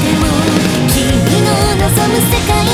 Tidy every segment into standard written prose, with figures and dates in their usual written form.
も君の望む世界に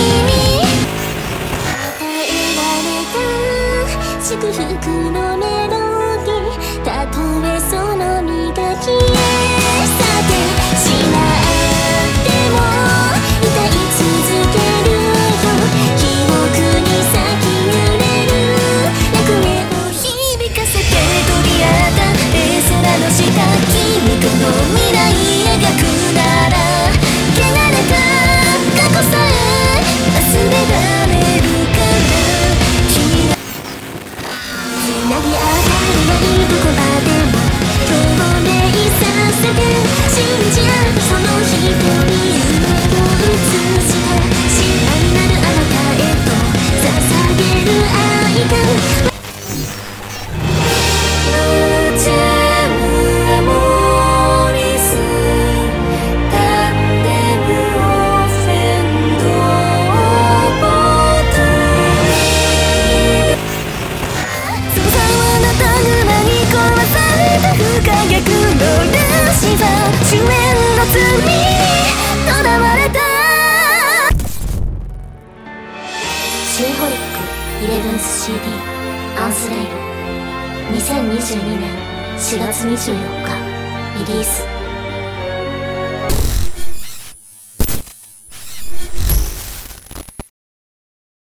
与えられた祝福のメロディー、たとえその身が消え去ってしまっても歌い続けるよ、記憶に咲き揺れる楽園を響かせて飛び合った空の下、君との未来描くなら汚れた過去さえ忘れられるから、君がつなぎ合ってないどこまでも共鳴させて、信じ合うその瞳に夢を映して知らんなるあなたへと捧げる愛が主演の罪にとらわれたシーホリック 11th CD アンスレイル2022年4月24日リリース。